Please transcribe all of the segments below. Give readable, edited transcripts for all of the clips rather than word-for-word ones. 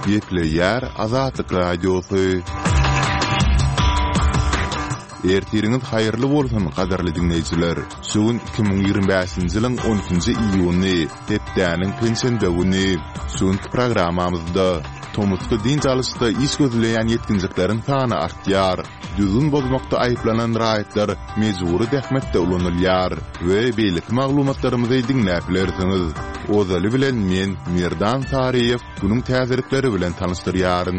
Gepleýär Azatlyk Radiosu. Ertiriniz haýyrly bolsun, gadarly dinleýijiler. Şugun 2025-nji ýylyň 10-njy iýuny, hepdäniň pensiýa güni. Şugunky programmamyzda Tomutky din çalyşda iş gözleýän ýetkinjikleriň sany artýar. Düzün bozmakda aýyplanan raýatlar mejburi dähmetde ulanylýar we beýlik maglumatlarymyzy dinläp bilersiňiz. Ozaly bilen men Mirdan Sariýew bunyň täzirikleri bilen tanışdyrýaryn.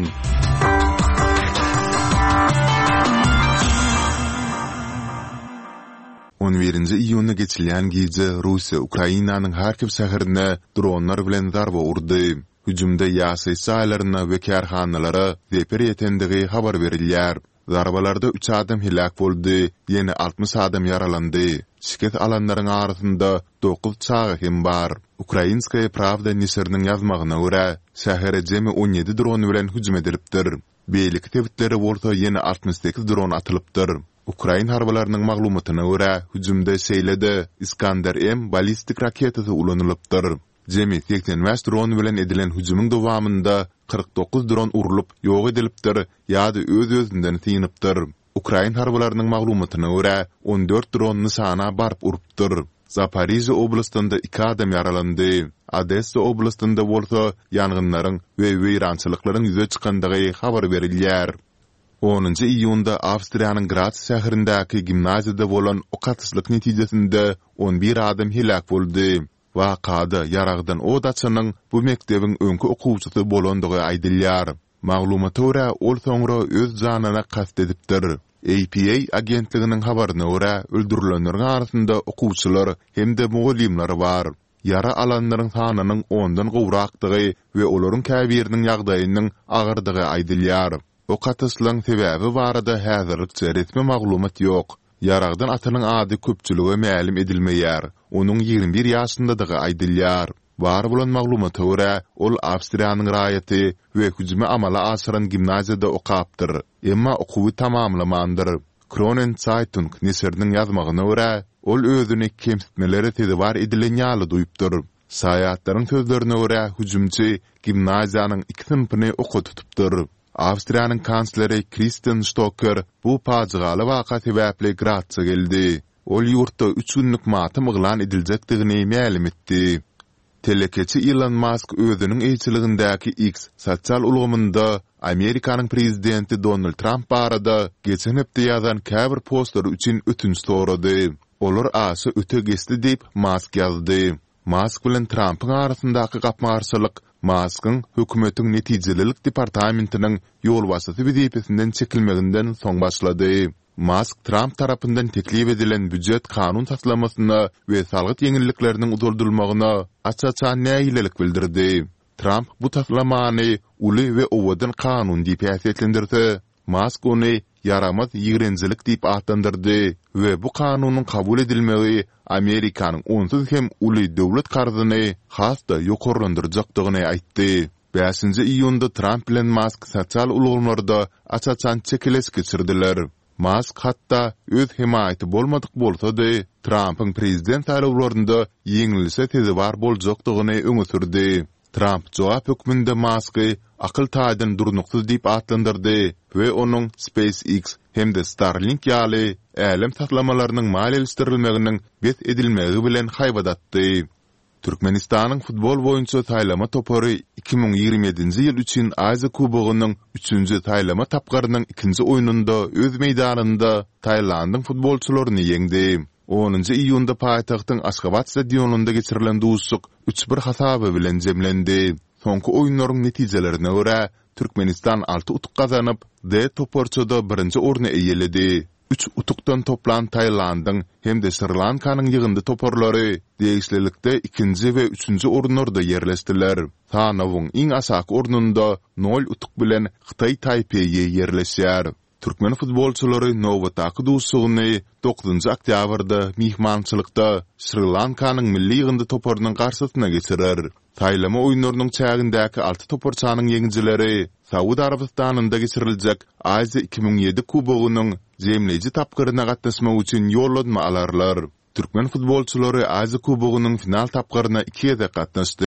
On 1-nji iýuny geçilýän gije Russiýa Ukrainanyň Harkiv şäherine dronlar bilen zarba urdy. Hüjümde ýasy saýlaryna we kärhanalara zeper ýetendigi habar berilýär. Zarbalarda 3 adam helak boldy, ýene 60 adam yaralandy. Şirket alanlaryň arasynda 9 çagy hem bar. Ukrainskaya Pravda nisirniň ýazmagyna görä, şähere jemi 17 dron bilen hüjüm edilipdir. Beýlik tebitleri bolsa ýene 68 dron atylypdyr. Ukrain harbalarynyň maglumatyna görä, hüjümde şeýlede Iskander-M ballistik raketasi ulanylypdyr. Jemi 85 dron bilen edilen hüjümüň dowamında 49 dron urulup ýok edilipdir ýa-da öz-özünden tiňipdir. Ukrain harbalarynyň maglumatyna görä 14 dron nysana barp urupdyr. Zaporizhia oblastynda 2 adam yaralandy. Odessa oblastynda bolsa ýangynlaryň we weýrançylyklaryň ýüze çykandygy habar berilýär. 10-njy iýunda Awstriýanyň Graz şäherindäki gimnaziýada bolan okatyslyk netijesinde 11 adam helak boldy. Wakada yaragdan o daçanyň bu mekdebiň öňkü okuwçysy bolandygy aýdylýar. Maglumata görä ol soňra öz janyna kast edipdir. APA agentliginiň habaryna görä öldürilenleriň arasynda okuwçylar hemde mugallimler bar. Yara alanlaryň sanynyň 10-dan gowrakdygy we olaryň käbiriniň ýagdaýynyň agyrdygy aýdylýar. Okatyslyň sebäbi barada häzirlikçe resmi maglumat ýok. Yaragdan atanyň ady köpçüligi mälim edilmeýär. Onuň 21 ýaşyndadygy aýdylýar. Bar bolan maglumata görä, ol Awstriýanyň raýaty we hüjüme amala aşyran gimnaziýada okapdyr. Emma okuwy tamamlamandyr. Kronen Zeitung nisirniň ýazmagyna görä, ol özüni kemsitmelere tedbir edilen ýaly duýupdyr. Saýatlaryň sözlerine görä, hüjümçi gimnaziýanyň 2 sınıfyny okutypdyr. Awstriýanyň kansleri Christian Stocker bu pajygaly waka sebäpli Graz'a geldi. Ol ýurtda 3 günlük matym yglan ediljekdigini mälim etdi. Telekeçi Elon Musk özüniň eýçiligindäki X sosial ulgamynda Amerikanyň prezidenti Donald Trump barada geçen hepde ýazan käbir postları üçin ötünç sorady. Olar asy öte geçdi diýip Musk ýazdy. Musk bilen Trump'yň arasyndaky gapmagarçylyk Musk'ın hökümetiň netijelilik departamentiniň ýol wasasy wezipesinden çekilmeginden soň başlady. Musk Trump tarapyndan teklip edilen büdjet kanun taslamasyna we salgyt ýeňillikleriniň uzuldurylmagyna açaçan näýilelik bildirdi. Trump bu taslamany uly we owadan kanun diýip äsletlendirdi. Musk ony yaramaz ýigrenjilik diýip atlandyrdy we bu kanunyň kabul edilmegi Amerikanyň onsuz hem uly döwlet karzyny hasda ýokarlandyrjakdygyny aýtdy. 5-nji iýunda Trump bilen Musk sosial ulgamlarda açaçan çekiles geçirdiler. Musk hatda öz himayaty bolmadyk bolsa-da Trump'yň prezident saýlawlarynda ýeňilse tezbar boljakdygyny öňe sürdi. Trump jogap hökmünde Musk'y akyl taýdan durnuksuz diýip atlandyrdy we onuň SpaceX hemde Starlink ýaly älim satlamalarynyň maliýeleşdirilmeginiň bet edilmegi bilen haýbadatdy. Türkmenistanyň futbol boýunça taýlama topary 2027-nji ýyl üçin Aziýa Kubogynyň 3-nji taýlama tapgarynyň 2-nji oýununda öz meýdanynda Taýlandyň futbolçularyny ýeňdi. 10-njy iýunda paýtagtyň Aşgabat stadionunda geçirilen duşuk 3-1 hasabı bilen jemlendi. Soňky oýunlaryň netijelerine görä Türkmenistan 6 utuk gazanyp D toporçada 1-nji orny eýeledi. 3 utukdan toplan Taýlandyň hemde Sri Lankanyň ýygyndy toporlary deýişlilikde 2-nji we 3-nji orunlarda ýerleşdiler. Sanawyň iň aşaky ornunda 0 utuk bilen Xitay Taipei ýerleşýär. Türkmen futbolçulary Nowataki duşugyny 9-njy oktýabrda mihmançylykda Sri Lankanyň milli ýygyndy toporynyň garşysyna geçirer. Taýlama oýunlarynyň çägindäki 6 toporçanyň ýeňjileri Saudi Arabistanynda geçiriljek Aziýa 2007 Kubogynyň jemleýiji tapgyryna gatnaşmak üçin ýollanma alarlar. Türkmen futbolçulary Aziýa Kubogynyň final tapgyryna 2 ýerde gatnaşdy.